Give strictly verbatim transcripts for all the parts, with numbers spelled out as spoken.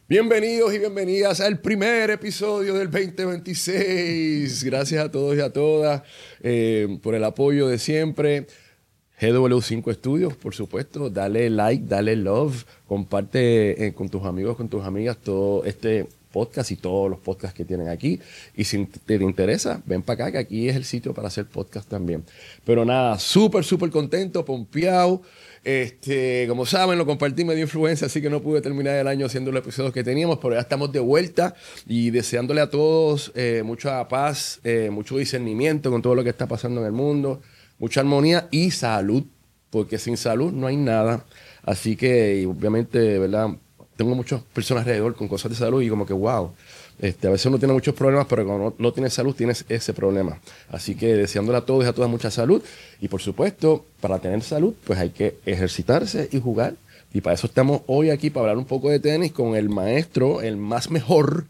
Bienvenidos y bienvenidas al primer episodio del veinte veintiséis. Gracias a todos y a todas eh, por el apoyo de siempre. G W cinco Studios, por supuesto. Dale like, dale love. Comparte eh, con tus amigos, con tus amigas todo este podcast y todos los podcasts que tienen aquí. Y si te interesa, ven para acá, que aquí es el sitio para hacer podcast también. Pero nada, súper, súper contento, pompeado. Este, como saben, lo compartí medio influencia, así que no pude terminar el año haciendo los episodios que teníamos, pero ya estamos de vuelta y deseándole a todos eh, mucha paz, eh, mucho discernimiento con todo lo que está pasando en el mundo, mucha armonía y salud, porque sin salud no hay nada. Así que, y obviamente, ¿verdad? Tengo muchas personas alrededor con cosas de salud y como que, wow, este, a veces uno tiene muchos problemas, pero cuando no, no tienes salud, tienes ese problema. Así que deseándole a todos y a todas mucha salud. Y por supuesto, para tener salud, pues hay que ejercitarse y jugar. Y para eso estamos hoy aquí, para hablar un poco de tenis con el maestro, el más mejor.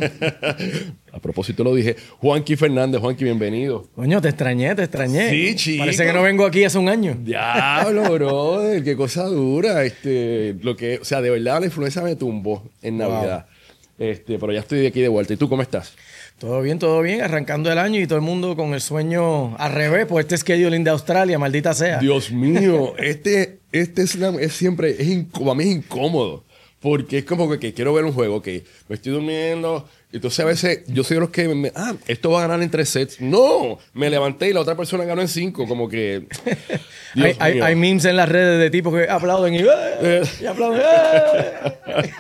A propósito lo dije, Juanqui Fernández. Juanqui, bienvenido. Coño, te extrañé, te extrañé. Sí, chico. Parece que no vengo aquí hace un año. Diablo, brother, qué cosa dura. Este, lo que, o sea, de verdad la influencia me tumbó en Navidad. Wow. Este, pero ya estoy de aquí de vuelta. ¿Y tú cómo estás? Todo bien, todo bien. Arrancando el año y todo el mundo con el sueño al revés por este scheduling de Australia, maldita sea. Dios mío, este, este slam es siempre, es inc- a mí es incómodo. Porque es como que, que quiero ver un juego, que me estoy durmiendo. Entonces a veces yo soy de los que, me, ah, esto va a ganar en tres sets. No, me levanté y la otra persona ganó en cinco. Como que... hay, hay, hay memes en las redes de tipos que aplauden y, ¡eh! y aplauden. ¡eh!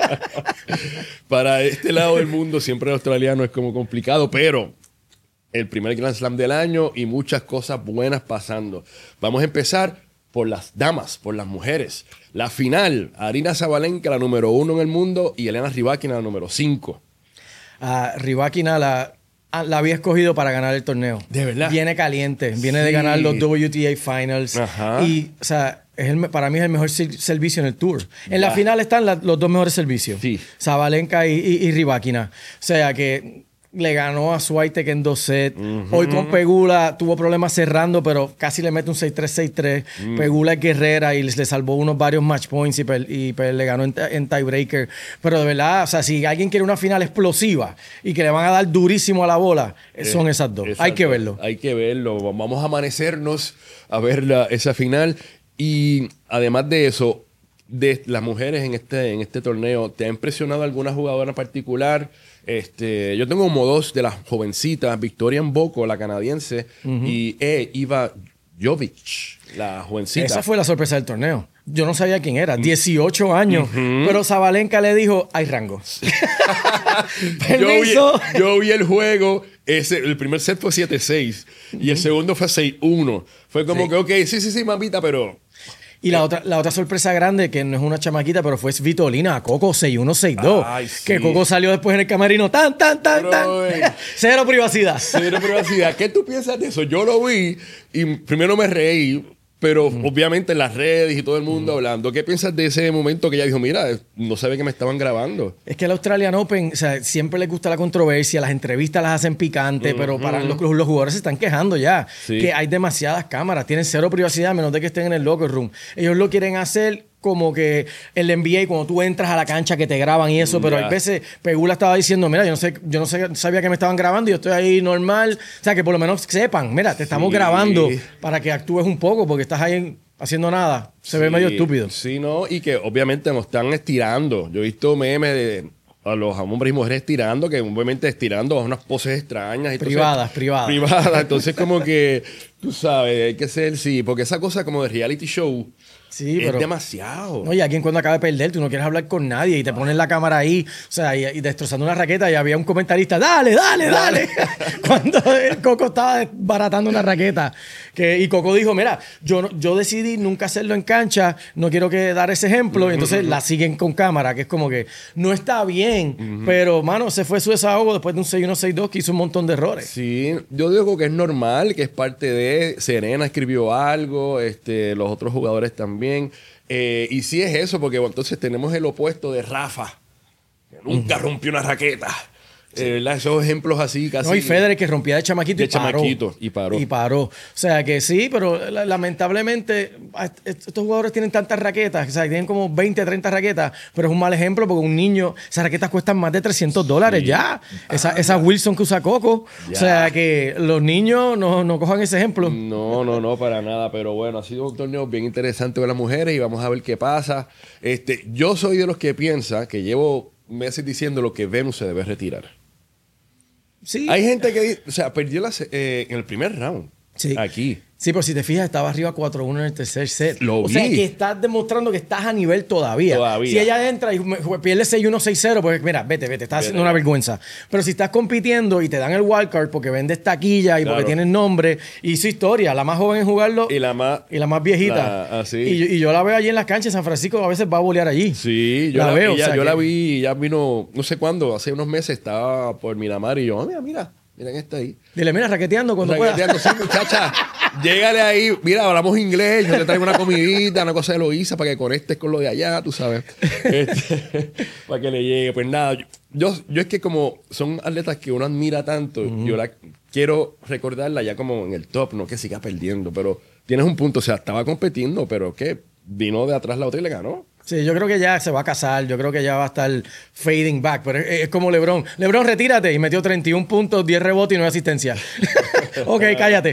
Para este lado del mundo siempre el australiano es como complicado, pero el primer Grand Slam del año y muchas cosas buenas pasando. Vamos a empezar por las damas, por las mujeres. La final, Aryna Sabalenka, la número uno en el mundo, y Elena Rybakina, la número cinco. Uh, Rybakina la, la había escogido para ganar el torneo. ¿De verdad? Viene caliente. Viene sí. de ganar los W T A Finals. Ajá. Y, o sea, es el, para mí es el mejor servicio en el Tour. En ya. la final están la, los dos mejores servicios. Sí. Sabalenka y, y, y Rybakina. O sea, que... le ganó a Swiatek en dos sets. Uh-huh. Hoy con Pegula tuvo problemas cerrando, pero casi le mete un seis tres, seis tres. Uh-huh. Pegula es guerrera y le salvó unos varios match points y, per, y per, le ganó en, en tiebreaker. Pero de verdad, o sea, si alguien quiere una final explosiva y que le van a dar durísimo a la bola, eh, son esas dos. Exacto. Hay que verlo. Hay que verlo. Vamos a amanecernos a ver la, esa final. Y además de eso, de las mujeres en este, en este torneo, ¿te ha impresionado alguna jugadora en particular? Este, yo tengo como dos de las jovencitas, Victoria Mboko, la canadiense, uh-huh. y eh, Iva Jovic, la jovencita. Esa fue la sorpresa del torneo. Yo no sabía quién era, dieciocho años, uh-huh. pero Sabalenka le dijo, hay rango. yo, vi, yo vi el juego, ese, el primer set fue siete seis uh-huh. y el segundo fue seis uno. Fue como sí. que, ok, sí, sí, sí, mamita, pero... Y la otra, la otra sorpresa grande, que no es una chamaquita, pero fue Svitolina a Coco seis uno, seis dos. Ay, sí. Que Coco salió después en el camerino, tan, tan, tan, tan. Cero privacidad. Cero privacidad. ¿Qué tú piensas de eso? Yo lo vi y primero me reí, pero uh-huh. obviamente en las redes y todo el mundo uh-huh. hablando. ¿Qué piensas de ese momento que ella dijo, mira, no sabe que me estaban grabando? Es que el Australian Open, o sea, siempre les gusta la controversia, las entrevistas las hacen picantes, uh-huh. pero para los, los jugadores se están quejando ya, sí. que hay demasiadas cámaras, tienen cero privacidad, a menos de que estén en el locker room. Ellos lo quieren hacer como que el N B A, cuando tú entras a la cancha que te graban y eso, pero yeah. a veces Pegula estaba diciendo, mira, yo no sé, yo no sé, sabía que me estaban grabando y yo estoy ahí normal. O sea, que por lo menos sepan, mira, te estamos sí. grabando para que actúes un poco, porque estás ahí haciendo nada. Se sí. ve medio estúpido. Sí, no, y que obviamente nos están estirando. Yo he visto memes de a los hombres y mujeres estirando, que obviamente estirando a unas poses extrañas. Y privadas, privadas. Privadas. Entonces, como que, tú sabes, hay que ser, sí, porque esa cosa como de reality show. Sí, es pero, demasiado. No, y alguien cuando acaba de perder, tú no quieres hablar con nadie y te pones la cámara ahí, o sea, y, y destrozando una raqueta, y había un comentarista, dale, dale, dale. Cuando el Coco estaba baratando una raqueta. Que, y Coco dijo, mira, yo, yo decidí nunca hacerlo en cancha, no quiero que dar ese ejemplo, uh-huh. y entonces la siguen con cámara, que es como que no está bien, uh-huh. pero, mano, se fue su desahogo después de un seis uno, seis dos que hizo un montón de errores. Sí, yo digo que es normal, que es parte de... Serena escribió algo, este, los otros jugadores también. Bien, eh, y sí es eso, porque bueno, entonces tenemos el opuesto de Rafa, que nunca uh-huh. rompió una raqueta. Sí. Eh, esos ejemplos así casi. No, y Federer que rompía de chamaquito, de y, paró, chamaquito y paró. Y paró. O sea que sí, pero lamentablemente estos jugadores tienen tantas raquetas, o sea, tienen como veinte, treinta raquetas, pero es un mal ejemplo porque un niño, esas raquetas cuestan más de trescientos dólares sí. ya. Ah, esa, esa Wilson que usa Coco. Ya. O sea que los niños no, no cojan ese ejemplo. No, no, no, para nada. Pero bueno, ha sido un torneo bien interesante de las mujeres y vamos a ver qué pasa. Este, yo soy de los que piensa que llevo meses diciendo lo que Venus se debe retirar. Sí. Hay gente que, o sea, perdió la, eh, en el primer round. Sí. Aquí. Sí, pero si te fijas, estaba arriba cuatro uno en el tercer set. Lo o vi. sea, que estás demostrando que estás a nivel todavía. Todavía. Si ella entra y pierde seis uno, seis cero, pues mira, vete, vete, estás haciendo una vergüenza. Pero si estás compitiendo y te dan el wildcard porque vendes taquilla y claro. porque tienes nombre y su historia, la más joven en jugarlo y la más, y la más viejita. La, así. Y, y yo la veo allí en las canchas de San Francisco, a veces va a bolear allí. Sí, yo la, la veo. Ella, o sea, yo que... la vi, ya vino, no sé cuándo, hace unos meses estaba por Miramar y yo, oh, mira, mira. Miren esta ahí. Dile, mira, raqueteando cuando raqueteando, pueda. Sí, muchacha. Llégale ahí. Mira, hablamos inglés. Yo te traigo una comidita, una cosa de Loíza para que conectes con lo de allá, tú sabes. Este, para que le llegue. Pues nada, yo, yo, yo es que como son atletas que uno admira tanto, uh-huh. yo la quiero recordarla ya como en el top, no que siga perdiendo. Pero tienes un punto. O sea, estaba compitiendo, pero ¿qué? Vino de atrás la otra y le ganó. Sí, yo creo que ya se va a casar, yo creo que ya va a estar fading back, pero es, es como LeBron. LeBron, retírate, y metió treinta y un puntos, diez rebotes y nueve asistencias. Ok, cállate.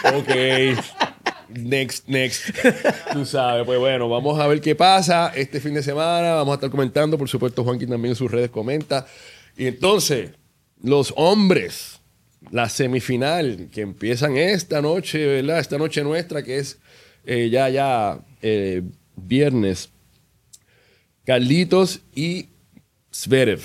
Ok. Next, next. Tú sabes, pues bueno, vamos a ver qué pasa este fin de semana. Vamos a estar comentando, por supuesto, Juanquín también en sus redes comenta. Y entonces, los hombres, la semifinal que empiezan esta noche, ¿verdad? Esta noche nuestra, que es eh, ya, ya eh, viernes. Carlitos y Zverev.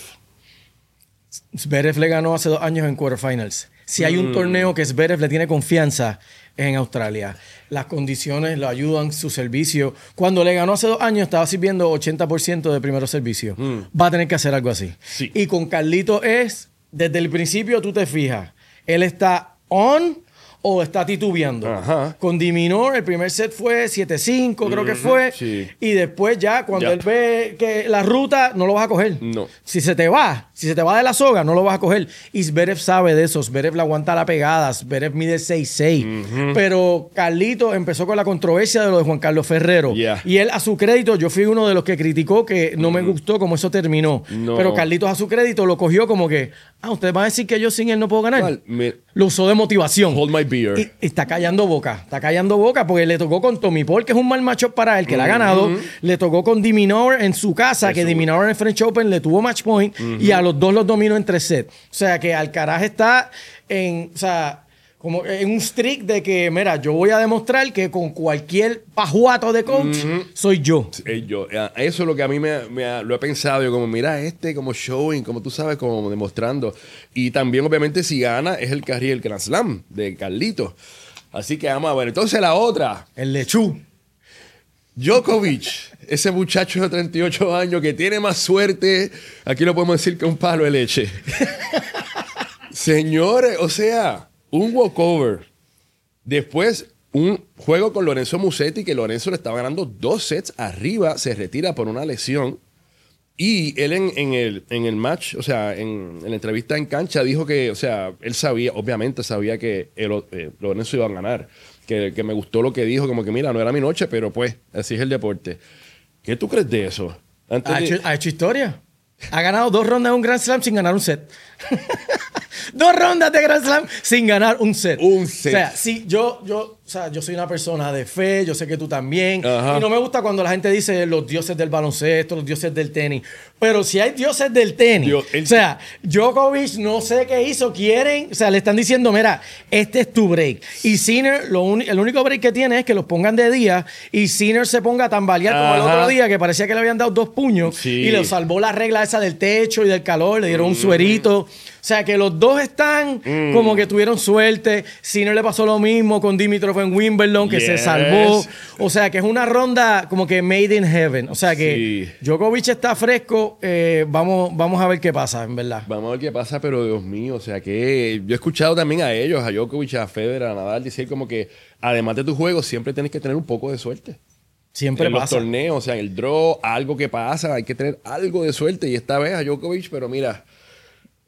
Zverev le ganó hace dos años en quarterfinals. Si hay un mm. torneo que Zverev le tiene confianza, es en Australia. Las condiciones lo ayudan, su servicio. Cuando le ganó hace dos años, estaba sirviendo ochenta por ciento de primeros servicios. Mm. Va a tener que hacer algo así. Sí. Y con Carlitos es, desde el principio tú te fijas, él está on o está titubeando. Ajá. Con Diminor, el primer set fue siete cinco, creo uh-huh, que fue. Sí. Y después ya, cuando ya. él ve que la ruta, no lo vas a coger. No. Si se te va, si se te va de la soga, no lo vas a coger. Y Zverev sabe de eso. Zverev le aguanta la pegada. Zverev mide seis seis. Uh-huh. Pero Carlito empezó con la controversia de lo de Juan Carlos Ferrero. Yeah. Y él, a su crédito, yo fui uno de los que criticó que no uh-huh. me gustó cómo eso terminó. No. Pero Carlitos, a su crédito, lo cogió como que, ah, ustedes van a decir que yo sin él no puedo ganar. Well, me... Lo usó de motivación. Hold my beer. Y, y está callando boca. Está callando boca porque le tocó con Tommy Paul, que es un mal macho para él, que uh-huh. le ha ganado. Le tocó con Diminor en su casa, eso. Que Diminor en el French Open le tuvo match point uh-huh. y a los dos los dominó en tres sets. O sea, que Alcaraz está en... O sea, como en un streak de que, mira, yo voy a demostrar que con cualquier pajuato de coach uh-huh. soy yo. Sí, yo. Eso es lo que a mí me, me lo he pensado. Yo como, mira, este como showing, como tú sabes, como demostrando. Y también, obviamente, si gana, es el Carrier Grand Slam de Carlitos. Así que vamos a ver. Entonces, la otra. El lechú. Djokovic, ese muchacho de treinta y ocho años que tiene más suerte, aquí lo podemos decir que un palo de leche. Señores, o sea... Un walkover. Después, un juego con Lorenzo Musetti, que Lorenzo le estaba ganando dos sets arriba, se retira por una lesión. Y él en, en, el, en el match, o sea, en, en la entrevista en cancha, dijo que, o sea, él sabía, obviamente sabía que el, eh, Lorenzo iba a ganar. Que, que me gustó lo que dijo, como que mira, no era mi noche, pero pues, así es el deporte. ¿Qué tú crees de eso? Antes ha, de... hecho, ha hecho historia. Ha ganado dos rondas de un Grand Slam sin ganar un set. Dos rondas de Grand Slam sin ganar un set. Un set. O sea, sí, yo, yo, o sea, yo soy una persona de fe, yo sé que tú también. Ajá. Y no me gusta cuando la gente dice los dioses del baloncesto, los dioses del tenis. Pero si hay dioses del tenis, Dios, el... o sea, Djokovic no sé qué hizo, quieren, o sea, le están diciendo, mira, este es tu break. Y Sinner, lo un, el único break que tiene es que los pongan de día y Sinner se ponga a tambalear como el otro día, que parecía que le habían dado dos puños sí. y le salvó la regla esa del techo y del calor, le dieron mm. un suerito. O sea, que los dos están mm. como que tuvieron suerte. Sinner le pasó lo mismo con Dimitrov en Wimbledon, que yes. se salvó. O sea, que es una ronda como que made in heaven. O sea, que sí. Djokovic está fresco. Eh, vamos, vamos a ver qué pasa, en verdad. Vamos a ver qué pasa, pero Dios mío, o sea, que yo he escuchado también a ellos, a Djokovic, a Federer, a Nadal, decir como que además de tu juego, siempre tienes que tener un poco de suerte. Siempre en pasa. los torneos, o sea, en el draw, algo que pasa, hay que tener algo de suerte. Y esta vez a Djokovic, pero mira...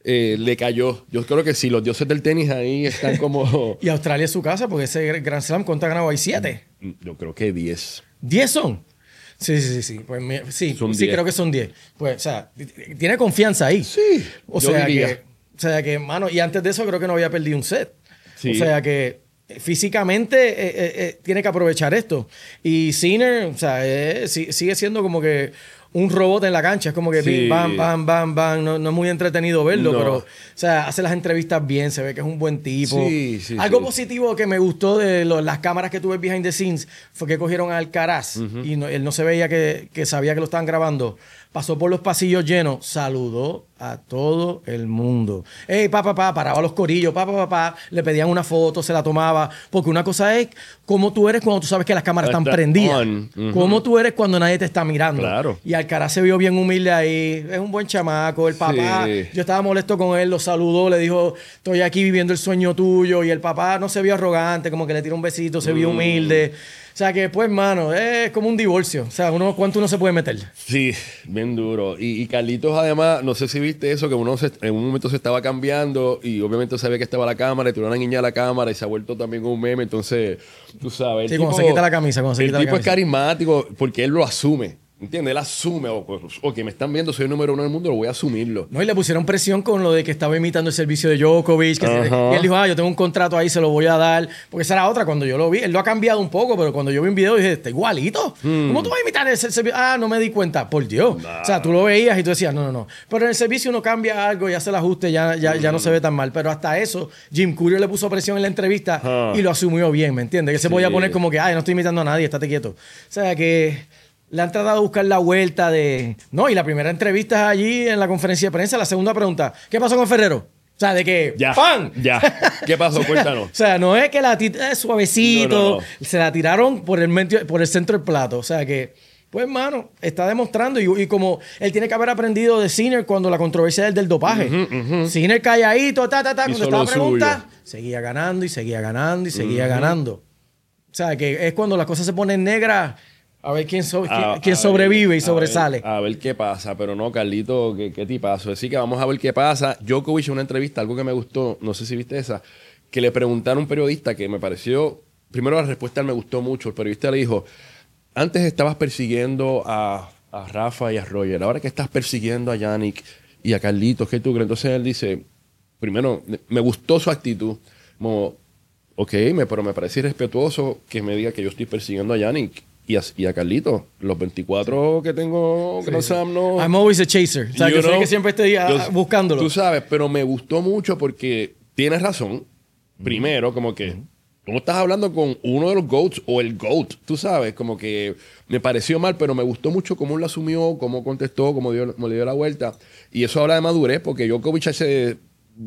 eh, le cayó. Yo creo que sí, los dioses del tenis ahí están como... Y Australia es su casa, porque ese Grand Slam, ¿cuánto ha ganado ahí? ¿Siete? Yo creo que diez. ¿Diez son? Sí, sí, sí. Sí, pues, sí, son sí creo que son diez. Pues, o sea, tiene confianza ahí. Sí, o sea diría. que, o sea que, mano, y antes de eso creo que no había perdido un set. Sí. O sea que físicamente eh, eh, eh, tiene que aprovechar esto. Y Sinner, o sea, eh, sigue siendo como que un robot en la cancha. Es como que sí. bam, bam, bam, bam. No, no es muy entretenido verlo, no. pero, o sea, hace las entrevistas bien, se ve que es un buen tipo. Sí, sí, Algo sí. positivo que me gustó de lo, las cámaras que tuve behind the scenes fue que cogieron a Alcaraz uh-huh. y no, él no se veía que, que sabía que lo estaban grabando. Pasó por los pasillos llenos, saludó a todo el mundo. Ey, pa, pa, pa, paraba los corillos, pa, pa, pa, pa, le pedían una foto, se la tomaba. Porque una cosa es cómo tú eres cuando tú sabes que las cámaras están prendidas. Uh-huh. Cómo tú eres cuando nadie te está mirando. Claro. Y Alcaraz se vio bien humilde ahí. Es un buen chamaco. El papá, sí. yo estaba molesto con él, lo saludó, le dijo, estoy aquí viviendo el sueño tuyo. Y el papá no se vio arrogante, como que le tiró un besito, se vio humilde. O sea que, pues, mano, es como un divorcio. O sea, uno, ¿cuánto uno se puede meter? Sí, bien duro. Y, y Carlitos, además, no sé si viste eso, que uno se, en un momento se estaba cambiando y obviamente sabía que estaba la cámara y tuvo una niña a la cámara y se ha vuelto también un meme. Entonces, tú sabes. Sí, cuando se quita la camisa. Cuando se el quita tipo la camisa. es carismático porque él lo asume. ¿Entiendes? Él asume, o, o que me están viendo, soy el número uno del mundo, lo voy a asumirlo. No, y le pusieron presión con lo de que estaba imitando el servicio de Djokovic. Que se, y él dijo, ah, yo tengo un contrato ahí, se lo voy a dar. Porque esa era otra, cuando yo lo vi, él lo ha cambiado un poco, pero cuando yo vi un video dije, está igualito. Mm. ¿Cómo tú vas a imitar ese servicio? Ah, no me di cuenta. Por Dios. Nah. O sea, tú lo veías y tú decías, no, no, no. Pero en el servicio uno cambia algo y hace el ajuste, ya, ya, mm. ya no se ve tan mal. Pero hasta eso, Jim Courier le puso presión en la entrevista uh. y lo asumió bien, ¿me entiendes? Que sí. se podía poner como que, ay, no estoy imitando a nadie, estate quieto. O sea, que... le han tratado de buscar la vuelta de... No, y la primera entrevista allí en la conferencia de prensa, la segunda pregunta, ¿qué pasó con Ferrero? O sea, de que... Ya, ¡pam! Ya. ¿Qué pasó? Cuéntanos. O sea, no es que la tira suavecito, no, no, no. se la tiraron por el, medio, por el centro del plato. O sea que, pues, hermano, está demostrando. Y, y como él tiene que haber aprendido de Sinner cuando la controversia es del dopaje. Uh-huh, uh-huh. Sinner calladito, ta, ta, ta, cuando estaba pregunta, seguía ganando y seguía ganando y seguía uh-huh. ganando. O sea, que es cuando las cosas se ponen negras... A ver quién, so, a, quién, quién a sobrevive ver, y sobresale. A ver, a ver qué pasa. Pero no, Carlito, qué, qué tipazo. Así que vamos a ver qué pasa. Djokovic en una entrevista, algo que me gustó, no sé si viste esa, que le preguntaron a un periodista que me pareció... Primero la respuesta me gustó mucho. El periodista le dijo, antes estabas persiguiendo a, a Rafa y a Roger. Ahora que estás persiguiendo a Yannick y a Carlitos, ¿qué tú crees? Entonces él dice, primero, me gustó su actitud. Como, ok, me, pero me parece irrespetuoso que me diga que yo estoy persiguiendo a Yannick. Y a, y a Carlito, los veinticuatro que tengo, sí, sí. no... I'm always a chaser. O sea, que soy que siempre estoy yo, buscándolo. Tú sabes, pero me gustó mucho porque tienes razón. Mm. Primero, como que mm. tú no estás hablando con uno de los GOATs o el GOAT. Tú sabes, como que me pareció mal, pero me gustó mucho cómo él lo asumió, cómo contestó, cómo, dio, cómo le dio la vuelta. Y eso habla de madurez, porque Djokovic hace...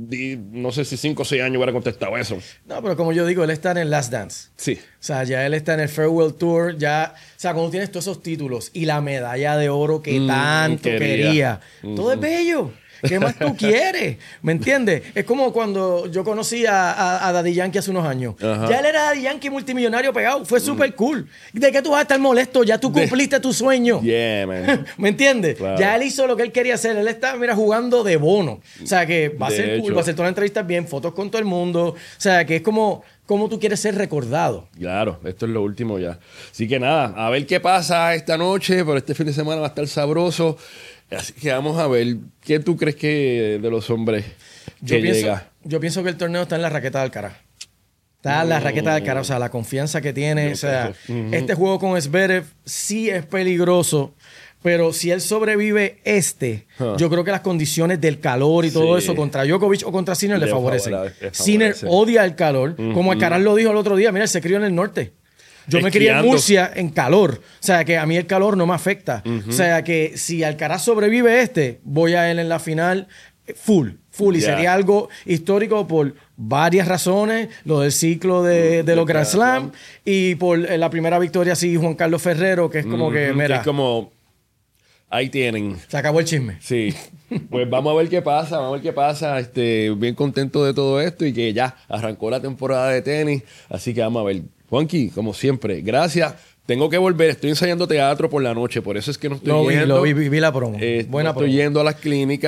no sé si cinco o seis años hubiera contestado eso. No, pero como yo digo, él está en el Last Dance. Sí. O sea, ya él está en el Farewell Tour. Ya, o sea, cuando tienes todos esos títulos y la medalla de oro que mm, tanto quería, quería mm. todo es bello. ¿Qué más tú quieres? ¿Me entiendes? Es como cuando yo conocí a, a, a Daddy Yankee hace unos años. Ajá. Ya él era Daddy Yankee multimillonario pegado. Fue súper cool. ¿De qué tú vas a estar molesto? Ya tú cumpliste de... tu sueño. Yeah, man. ¿Me entiendes? Claro. Ya él hizo lo que él quería hacer. Él está, mira, jugando de bono. O sea, que va a ser hecho. cool. Va a hacer todas las entrevistas bien, fotos con todo el mundo. O sea, que es como... ¿Cómo tú quieres ser recordado? Claro, esto es lo último ya. Así que nada, a ver qué pasa esta noche, pero este fin de semana va a estar sabroso. Así que vamos a ver, ¿qué tú crees que de los hombres yo que pienso, llega? Yo pienso que el torneo está en la raqueta de Alcaraz. Está en la raqueta de Alcaraz, o sea, la confianza que tiene. Yo o sea, uh-huh. este juego con Zverev sí es peligroso. Pero si él sobrevive este, huh. yo creo que las condiciones del calor y todo sí. eso contra Djokovic o contra Sinner le, le favorecen. Favorece. Sinner odia el calor. Uh-huh. Como Alcaraz lo dijo el otro día, mira, él se crió en el norte. Yo Esquiando. me crié en Murcia en calor. O sea, que a mí el calor no me afecta. Uh-huh. O sea, que si Alcaraz sobrevive este, voy a él en la final full. Full. Y yeah. sería algo histórico por varias razones. Lo del ciclo de, de los Grand Slam. Y por la primera victoria, sí, Juan Carlos Ferrero, que es como uh-huh. que, mira... Que es como... Ahí tienen. Se acabó el chisme. Sí. Pues vamos a ver qué pasa, vamos a ver qué pasa. Este, bien contento de todo esto y que ya arrancó la temporada de tenis. Así que vamos a ver. Juanqui, como siempre, gracias. Tengo que volver. Estoy ensayando teatro por la noche, por eso es que no estoy lo yendo. Vi, lo vi, vi la promo. Eh, Buena no promo. Estoy yendo a las clínicas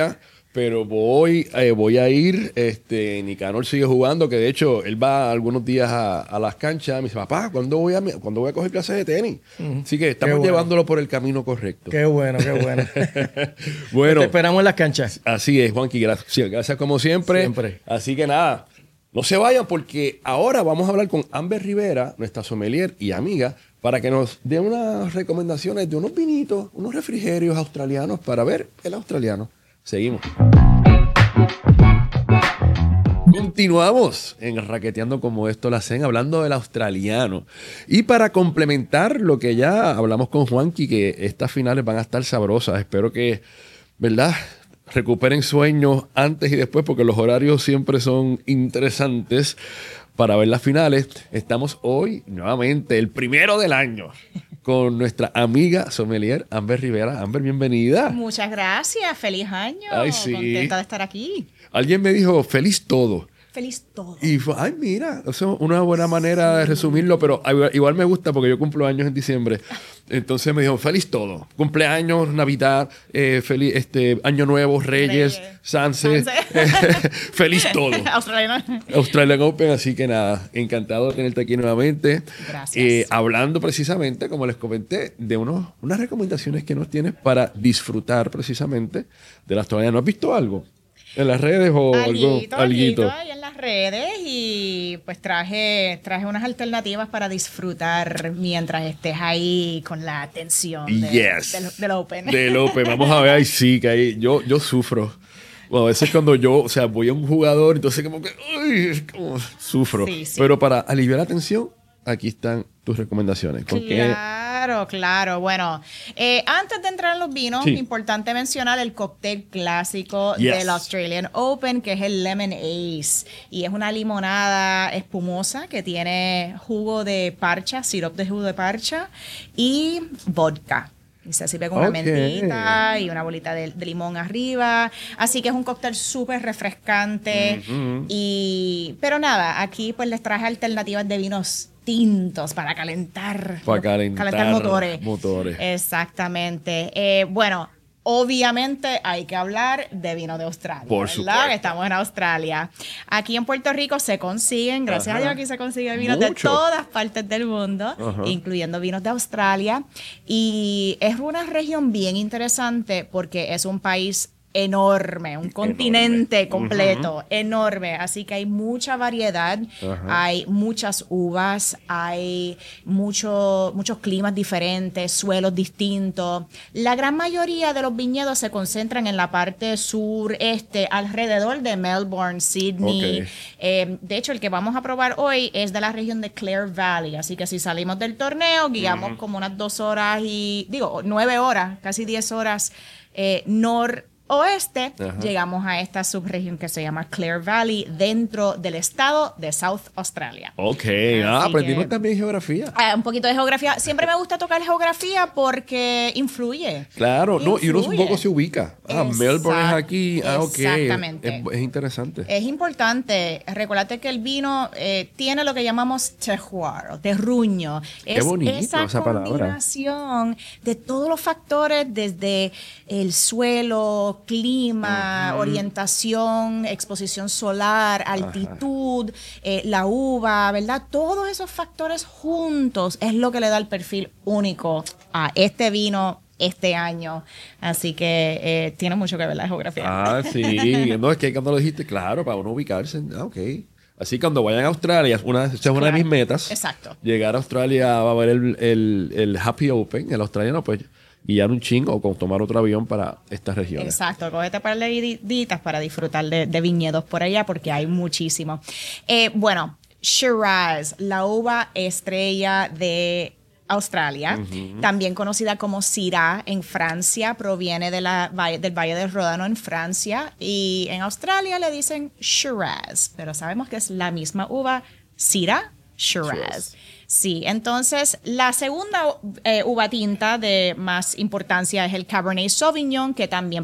Pero voy, eh, voy a ir, este, Nicanor sigue jugando, que de hecho él va algunos días a, a las canchas. Me dice, papá, ¿cuándo voy a, ¿cuándo voy a coger clases de tenis? Uh-huh. Así que estamos bueno. llevándolo por el camino correcto. Qué bueno, qué bueno. Bueno. Te esperamos en las canchas. Así es, Juanqui, gracias, gracias como siempre. Siempre. Así que nada, no se vayan porque ahora vamos a hablar con Amber Rivera, nuestra sommelier y amiga, para que nos dé unas recomendaciones de unos vinitos, unos refrigerios australianos para ver el australiano. Seguimos. Continuamos en Raqueteando como esto lo hacen, hablando del australiano. Y para complementar lo que ya hablamos con Juanqui, que estas finales van a estar sabrosas. Espero que, ¿verdad?, recuperen sueños antes y después, porque los horarios siempre son interesantes para ver las finales. Estamos hoy, nuevamente, el primero del año, con nuestra amiga sommelier Amber Rivera. Amber, bienvenida. Muchas gracias. Feliz año. Ay, sí. Contenta de estar aquí. Alguien me dijo, feliz todo. Feliz todo. Y fue, ay, mira, eso es una buena manera sí. de resumirlo, pero igual me gusta porque yo cumplo años en diciembre. Entonces me dijo, feliz todo. Cumpleaños, Navidad, eh, feliz, este, Año Nuevo, Reyes, Reyes. Sunset. Sunset. Feliz todo. Australian. Australian Open, así que nada, encantado de tenerte aquí nuevamente. Gracias. Eh, hablando precisamente, como les comenté, de unos, unas recomendaciones que nos tienes para disfrutar precisamente de la Australia. ¿No has visto algo? ¿En las redes o alguito, algo? Alguito, ahí en las redes y pues traje, traje unas alternativas para disfrutar mientras estés ahí con la atención de, yes. del, del Open. Del Open, vamos a ver, ahí sí, que ahí yo, yo sufro. Bueno, a veces cuando yo, o sea, voy a un jugador, entonces como que, uy, como sufro. Sí, sí. Pero para aliviar la tensión, aquí están tus recomendaciones. Porque Claro, claro. Bueno, eh, antes de entrar en los vinos, sí. importante mencionar el cóctel clásico yes. del Australian Open, que es el Lemon Ace. Y es una limonada espumosa que tiene jugo de parcha, sirope de jugo de parcha y vodka. Y se sirve con una okay. mentita y una bolita de, de limón arriba. Así que es un cóctel súper refrescante. Mm-hmm. y Pero nada, aquí pues les traje alternativas de vinos tintos para calentar. Para calentar, calentar motores. motores. Exactamente. Eh, bueno, obviamente hay que hablar de vino de Australia. Por ¿verdad? supuesto. Estamos en Australia. Aquí en Puerto Rico se consiguen, gracias Ajá. a Dios aquí se consiguen vinos Mucho. de todas partes del mundo, Ajá. incluyendo vinos de Australia. Y es una región bien interesante porque es un país enorme, un continente enorme. completo, uh-huh. enorme, así que hay mucha variedad, uh-huh. hay muchas uvas, hay mucho, muchos climas diferentes, suelos distintos. La gran mayoría de los viñedos se concentran en la parte sureste, alrededor de Melbourne, Sydney. Okay. Eh, de hecho, el que vamos a probar hoy es de la región de Clare Valley, así que si salimos del torneo, guiamos uh-huh. como unas dos horas y, digo, nueve horas, casi diez horas eh, nor oeste, Ajá. llegamos a esta subregión que se llama Clare Valley dentro del estado de South Australia. Ok, ah, aprendimos que, también geografía. Uh, un poquito de geografía. Siempre me gusta tocar geografía porque influye. Claro, influye. no, y uno un poco se ubica. Ah, Exact, Melbourne es aquí. Ah, ok. Exactamente. Es, es interesante. Es importante. Recuérdate que el vino eh, tiene lo que llamamos terroir, o terruño. Qué es bonito esa, esa combinación de todos los factores desde el suelo, clima, uh-huh. orientación, exposición solar, altitud, eh, la uva, ¿verdad? Todos esos factores juntos es lo que le da el perfil único a este vino este año. Así que eh, tiene mucho que ver la geografía. Ah, sí. No, es que cuando lo dijiste, claro, para uno ubicarse. Ah, ok. Así cuando vayan a Australia, una, esa es una claro. de mis metas. Exacto. Llegar a Australia va a ver el, el, el Happy Open, el australiano, pues guiar un chingo o con tomar otro avión para estas regiones. Exacto, cógete para de ditas para disfrutar de, de viñedos por allá porque hay muchísimo. Eh, bueno, Shiraz, la uva estrella de Australia, uh-huh. también conocida como Syrah en Francia, proviene de la, del Valle del Ródano en Francia y en Australia le dicen Shiraz, pero sabemos que es la misma uva, Syrah, Shiraz. Shiraz. Sí, entonces la segunda eh, uva tinta de más importancia es el Cabernet Sauvignon, que también proviene,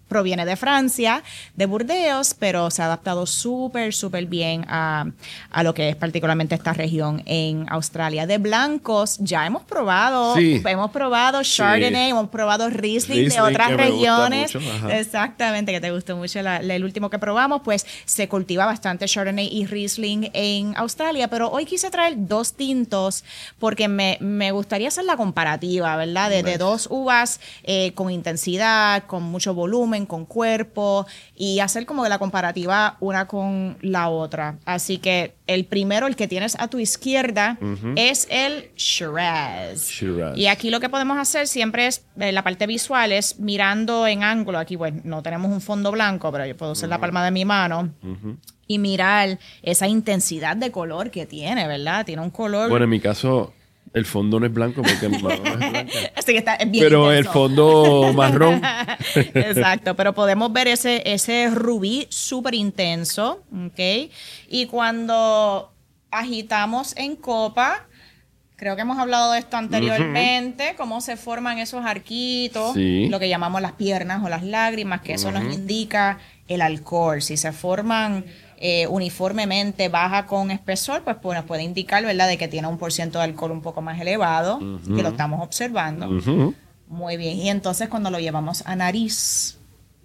proviene de Francia, de Burdeos, pero se ha adaptado súper, súper bien a, a lo que es particularmente esta región en Australia. De blancos, ya hemos probado, sí. hemos probado Chardonnay, sí. hemos probado Riesling, Riesling de otras regiones. Exactamente, que te gustó mucho la, la, el último que probamos, pues se cultiva bastante Chardonnay y Riesling en Australia, pero hoy quise traer dos tintos porque me, me gustaría hacer la comparativa, ¿verdad? De, de dos uvas eh, con intensidad, con mucho volumen, con cuerpo, y hacer como que la comparativa una con la otra. Así que el primero, el que tienes a tu izquierda, uh-huh. es el Shiraz. Shiraz. Y aquí lo que podemos hacer siempre es, eh, la parte visual es mirando en ángulo. Aquí, pues, no tenemos un fondo blanco, pero yo puedo usar uh-huh. la palma de mi mano uh-huh. y mirar esa intensidad de color que tiene, ¿verdad? Tiene un color... Bueno, en mi caso... El fondo no es blanco porque no es blanca. Así que está es bien pero intenso. El fondo marrón. Exacto, pero podemos ver ese, ese rubí súper intenso, ¿ok? Y cuando agitamos en copa, creo que hemos hablado de esto anteriormente, uh-huh. cómo se forman esos arquitos, sí. lo que llamamos las piernas o las lágrimas, que eso uh-huh. nos indica el alcohol. Si se forman... Eh, uniformemente baja con espesor, pues, pues nos puede indicar, ¿verdad?, de que tiene un por ciento de alcohol un poco más elevado, uh-huh. que lo estamos observando. Uh-huh. Muy bien. Y entonces cuando lo llevamos a nariz.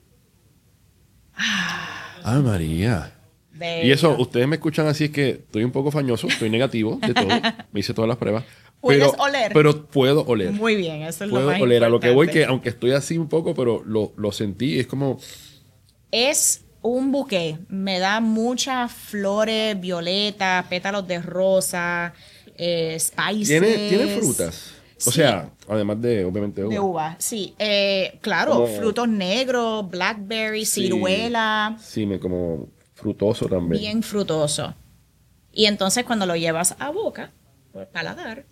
¡Ah, ah María! Bello. Y eso, ustedes me escuchan así, es que estoy un poco fañoso, estoy negativo de todo, me hice todas las pruebas. ¿Puedes pero, oler? Pero puedo oler. Muy bien, eso es puedo lo más oler. importante. A lo que voy, que aunque estoy así un poco, pero lo, lo sentí, es como... Es... un buque, me da muchas flores, violetas, pétalos de rosa, eh, spices. ¿Tiene, ¿Tiene frutas? O sí. sea, además de, obviamente, de uva. De uva, sí. Eh, claro, como, frutos negros, blackberry, sí, ciruela. Sí, me como frutoso también. Bien frutoso. Y entonces cuando lo llevas a boca, por paladar,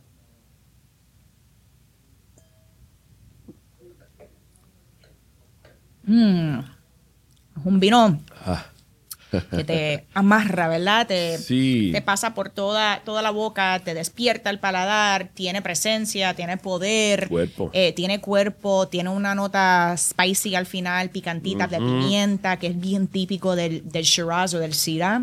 mmm, es un vino ah. que te amarra, ¿verdad? Te, sí. te pasa por toda, toda la boca, te despierta el paladar, tiene presencia, tiene poder, cuerpo. Eh, tiene cuerpo, tiene una nota spicy al final, picantita, uh-huh. de pimienta, que es bien típico del, del Shiraz o del Syrah.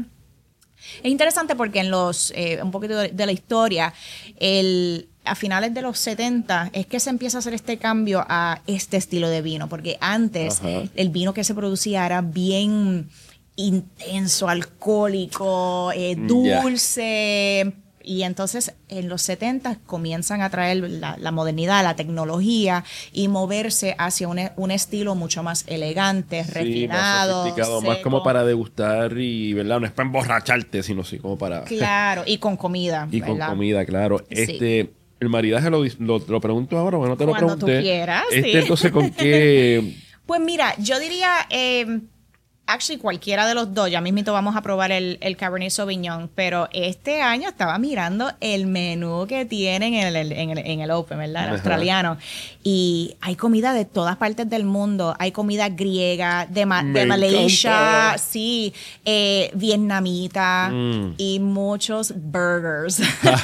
Es interesante porque en los, eh, un poquito de, de la historia, el... a finales de los setenta es que se empieza a hacer este cambio a este estilo de vino, porque antes Ajá. el vino que se producía era bien intenso, alcohólico, eh, dulce, yeah. y entonces en los setenta comienzan a traer la, la modernidad, la tecnología y moverse hacia un, un estilo mucho más elegante, sí, refinado, más sofisticado, seco. Más como para degustar y, ¿verdad? No es para emborracharte, sino sí como para... Claro, y con comida, Y ¿verdad? con comida, claro. Sí. Este... El maridaje lo, lo, lo pregunto ahora, bueno, te Cuando lo pregunté. Tú quieras, este, sí. Entonces, ¿con qué? Pues mira, yo diría, eh, actually cualquiera de los dos, ya mismito vamos a probar el, el Cabernet Sauvignon, pero este año estaba mirando el menú que tienen en el, en el, en el Open, ¿verdad? El Ajá. australiano. Y hay comida de todas partes del mundo. Hay comida griega, de, Ma de Malaysia, sí, eh, vietnamita mm. y muchos burgers.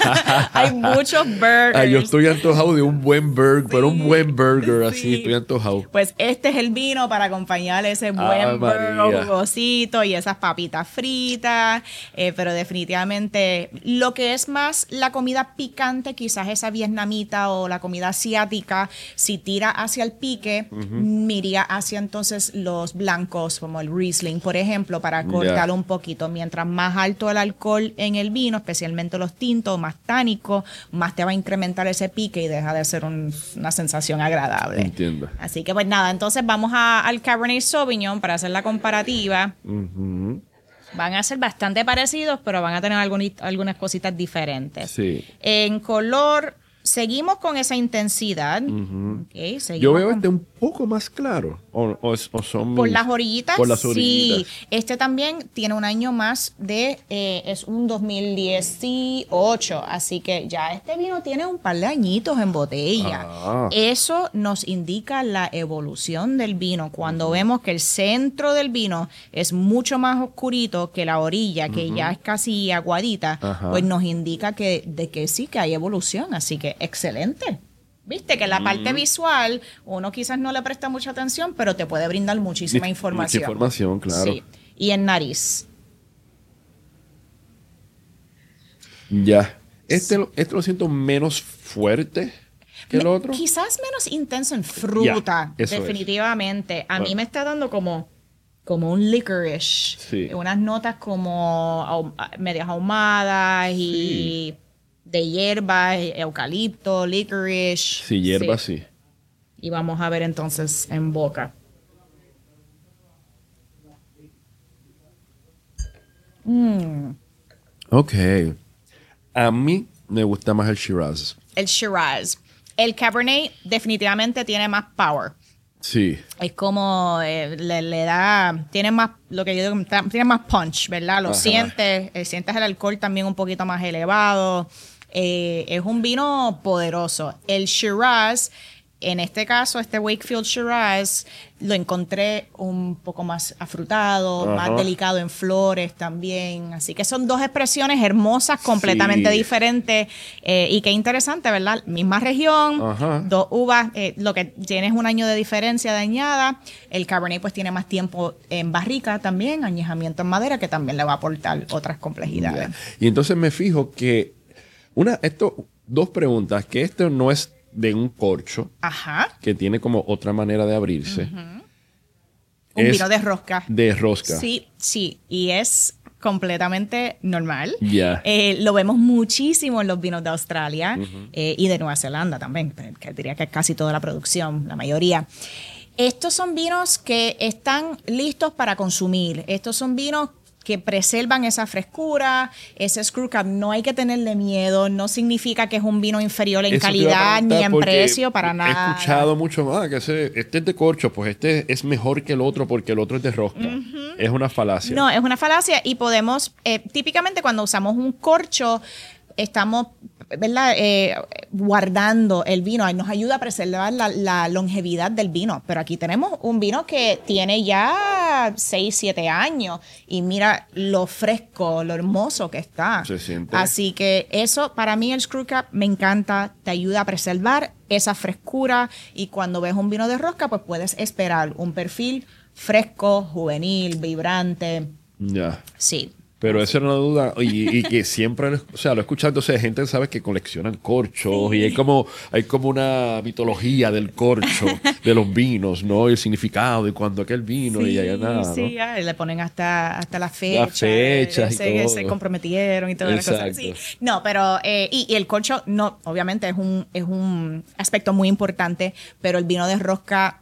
Hay muchos burgers. Ay, yo estoy antojado de un buen burger, sí, pero un buen burger, así, sí. estoy antojado. Pues este es el vino para acompañar ese buen ah, burger. Jugosito y esas papitas fritas, eh, pero definitivamente lo que es más la comida picante, quizás esa vietnamita o la comida asiática, si tira hacia el pique, uh-huh. miría hacia entonces los blancos como el Riesling, por ejemplo, para cortarlo yeah. un poquito. Mientras más alto el alcohol en el vino, especialmente los tintos, más tánico, más te va a incrementar ese pique y deja de ser un, una sensación agradable. Entiendo. Así que pues nada, entonces vamos a, al Cabernet Sauvignon para hacer la comparativa. Uh-huh. Van a ser bastante parecidos, pero van a tener algunas, algunas cositas diferentes. Sí. En color, seguimos con esa intensidad. Uh-huh. Okay, yo veo con... este un poco más claro. O, o, o son por mis... las orillitas, por las orillitas. Sí. Este también tiene un año más de, eh, es un dos mil dieciocho, así que ya este vino tiene un par de añitos en botella. Ah. Eso nos indica la evolución del vino. Cuando uh-huh. vemos que el centro del vino es mucho más oscurito que la orilla, que uh-huh. ya es casi aguadita, uh-huh. pues nos indica que, de que sí, que hay evolución. Así que excelente. Viste que la parte mm. visual uno quizás no le presta mucha atención, pero te puede brindar muchísima información. Mucha información, claro. Sí. Y en nariz. Ya. Este, este lo siento menos fuerte que el otro. Quizás menos intenso en fruta, yeah, definitivamente. Es. A bueno. mí me está dando como, como un licorice. Sí. Unas notas como ahum, medias ahumadas y... Sí. De hierba, eucalipto, licorice. Sí, hierba sí. sí. Y vamos a ver entonces en boca. Mm. Ok. A mí me gusta más el Shiraz. El Shiraz. El Cabernet definitivamente tiene más power. Sí. Es como eh, le, le da, tiene más, lo que yo digo, tiene más punch, ¿verdad? Lo Ajá. sientes, eh, sientes el alcohol también un poquito más elevado. Eh, es un vino poderoso. El Shiraz, en este caso, este Wakefield Shiraz, lo encontré un poco más afrutado, Ajá. más delicado en flores también. Así que son dos expresiones hermosas, completamente sí. diferentes. Eh, y qué interesante, ¿verdad? Misma región, Ajá. dos uvas, eh, lo que tiene es un año de diferencia de añada. El Cabernet pues tiene más tiempo en barrica también, añejamiento en madera, que también le va a aportar otras complejidades. Yeah. Y entonces me fijo que Una, esto, dos preguntas, que esto no es de un corcho, Ajá. que tiene como otra manera de abrirse. Uh-huh. Un vino de rosca. De rosca. Sí, sí, y es completamente normal. Ya. Yeah. Eh, lo vemos muchísimo en los vinos de Australia uh-huh. eh, y de Nueva Zelanda también, que diría que es casi toda la producción, la mayoría. Estos son vinos que están listos para consumir. Estos son vinos que preservan esa frescura, ese screw cap. No hay que tenerle miedo, no significa que es un vino inferior en Eso calidad ni en precio, para nada. He escuchado mucho más que ese, este es de corcho, pues este es mejor que el otro porque el otro es de rosca. Uh-huh. Es una falacia. No, es una falacia y podemos, eh, típicamente cuando usamos un corcho, estamos, ¿verdad? Eh, guardando el vino. Nos ayuda a preservar la, la longevidad del vino. Pero aquí tenemos un vino que tiene ya seis, siete años. Y mira lo fresco, lo hermoso que está. Se siente. Así que eso, para mí el Screw Cap me encanta. Te ayuda a preservar esa frescura. Y cuando ves un vino de rosca, pues puedes esperar un perfil fresco, juvenil, vibrante. Ya. Yeah. Sí. Pero esa era una duda, y, y que siempre, o sea, lo he escuchado, entonces gente sabe que coleccionan corchos, sí. y hay como, hay como una mitología del corcho, de los vinos, ¿no? Y el significado de cuando aquel vino sí, y allá nada, sí, ¿no? Sí, le ponen hasta, hasta la fecha. Las fechas y se, todo. Se comprometieron y todas las cosas. Sí. No, pero, eh, y, y el corcho, no, obviamente es un, es un aspecto muy importante, pero el vino de rosca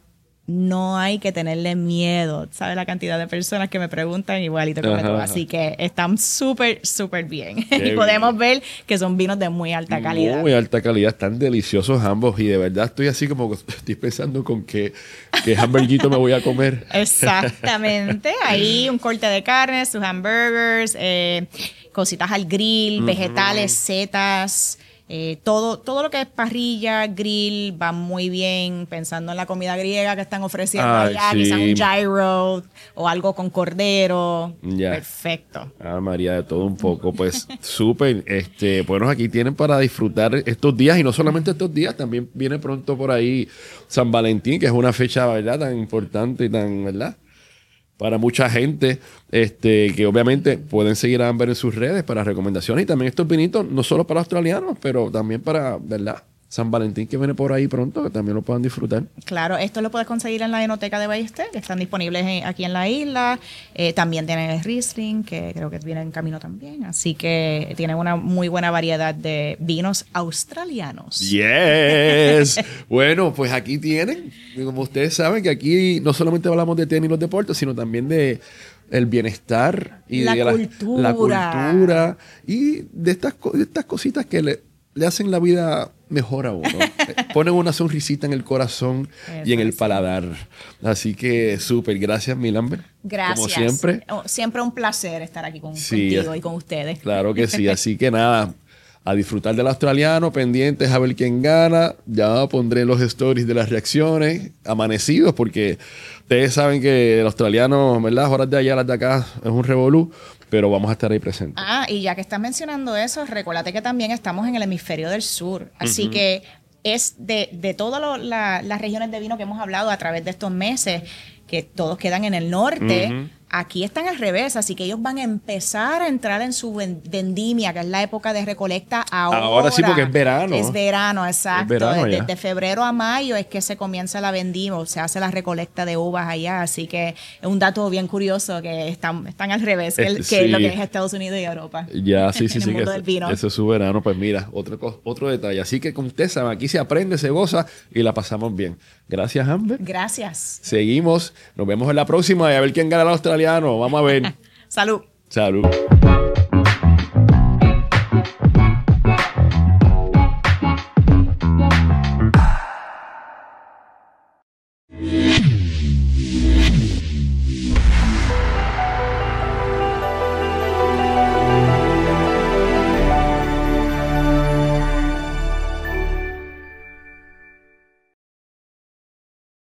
no hay que tenerle miedo. ¿Sabes la cantidad de personas que me preguntan igualito como tú? Así que están súper, súper bien. Y podemos ver que son vinos de muy alta calidad. Muy alta calidad. Están deliciosos ambos. Y de verdad estoy así como estoy pensando con qué, qué hamburguito me voy a comer. Exactamente. Ahí un corte de carne, sus hamburgers, eh, cositas al grill, uh-huh. vegetales, setas. Eh, todo, todo lo que es parrilla, grill, va muy bien. Pensando en la comida griega que están ofreciendo Ay, allá, sí. quizás un gyro o algo con cordero. Ya. Perfecto. Ah, María, de todo un poco. Pues súper. Este, bueno, aquí tienen para disfrutar estos días y no solamente estos días, también viene pronto por ahí San Valentín, que es una fecha, ¿verdad?, tan importante y tan, ¿verdad?, para mucha gente, este, que obviamente pueden seguir a Amber en sus redes para recomendaciones y también estos vinitos, no solo para australianos, pero también para, ¿verdad?, San Valentín, que viene por ahí pronto, que también lo puedan disfrutar. Claro, esto lo puedes conseguir en la Enoteca de Ballester, que están disponibles en, aquí en la isla. Eh, también tienen el Riesling, que creo que viene en camino también. Así que tienen una muy buena variedad de vinos australianos. ¡Yes! Bueno, pues aquí tienen. Como ustedes saben, que aquí no solamente hablamos de tenis y los deportes, sino también de el bienestar y la de cultura. La, la cultura y de estas, de estas cositas que le, le hacen la vida mejor a uno. Ponen una sonrisita en el corazón y en el paladar. Así que súper. Gracias, Milamber. Gracias. Como siempre. Siempre un placer estar aquí con, sí, contigo y con ustedes. Claro que sí. Así que nada, a disfrutar del australiano, pendientes a ver quién gana. Ya pondré los stories de las reacciones, amanecidos, porque ustedes saben que el australiano, ¿verdad?, horas de allá, las de acá, es un revolú. Pero vamos a estar ahí presentes. Ah, y ya que estás mencionando eso, recuérdate que también estamos en el hemisferio del sur. Así uh-huh. que es de, de todas la, las regiones de vino que hemos hablado a través de estos meses, que todos quedan en el norte. Uh-huh. Aquí están al revés, así que ellos van a empezar a entrar en su vendimia, que es la época de recolecta ahora. Ahora sí, porque es verano. Es verano, exacto. Es verano Desde de febrero a mayo es que se comienza la vendimia, o se hace la recolecta de uvas allá, así que es un dato bien curioso que están, están al revés, que, sí. que es lo que es Estados Unidos y Europa. Ya, sí, sí, en sí. el mundo que del vino. Eso es su verano, pues mira, otro, otro detalle. Así que como ustedes saben, aquí se aprende, se goza y la pasamos bien. Gracias, Amber. Gracias. Seguimos, nos vemos en la próxima y a ver quién gana el australiano. Vamos a ver. Salud. Salud.